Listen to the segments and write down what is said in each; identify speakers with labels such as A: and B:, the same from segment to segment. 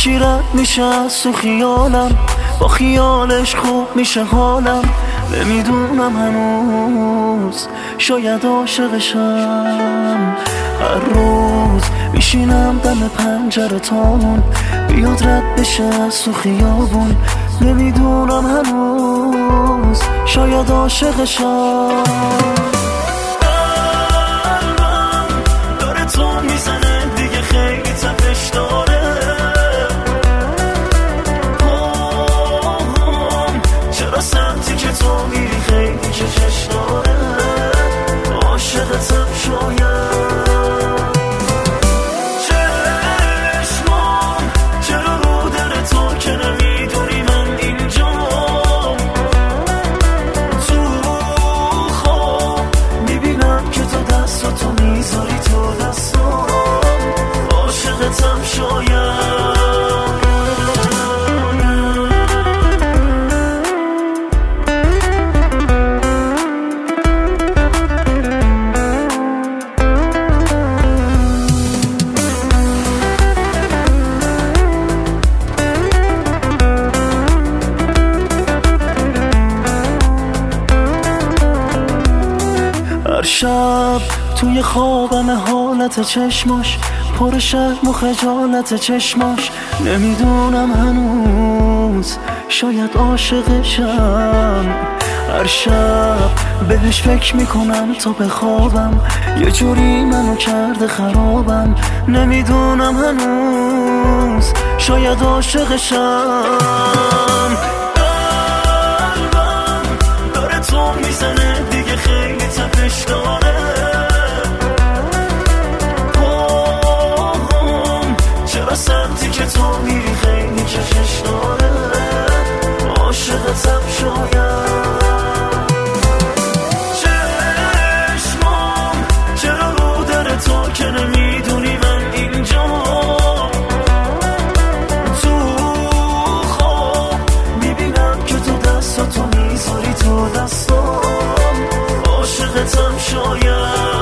A: یکی رد میشه از تو خیالم، با خیالش خوب میشه حالم. نمیدونم هنوز شاید عاشقشم. هر روز میشینم دم پنجره تامون، بیاد رد بشه از تو خیابون. نمیدونم هنوز شاید عاشقشم. قلبم داره تو میزنه دیگه، خیلی تپش داره. چرا سمتی که تو میری خیلی کشش داره. عاشقتم شاید. چشمام چرا رو در تو که نمیدونی من اینجا. تو خواب میبینم که تو دستاتو میذاری تو دستام. عاشقتم شاید. هر شب توی خوابم حالت چشماش، پر شرم و خجالت چشماش. نمیدونم هنوز شاید عاشقشم. هر شب بهش فکر میکنم تا بخوابم، یه جوری منو کرده خرابم. نمیدونم هنوز شاید عاشقشم. قلبم داره تو میزنه دیگه، خیلی تپش داره. چرا سمتی که تو میری خیلی کشش داره. عاشقتم شاید. چشمام چرا رو در تو که نمیدونی من اینجا. تو خواب میبینم که تو دستاتو میذاری تو دستام. عاشقتم شاید.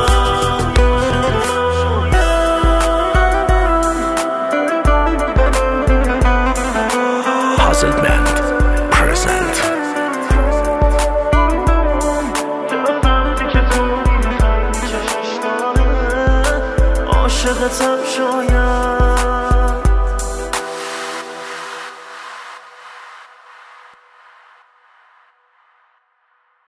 B: Puzzled Man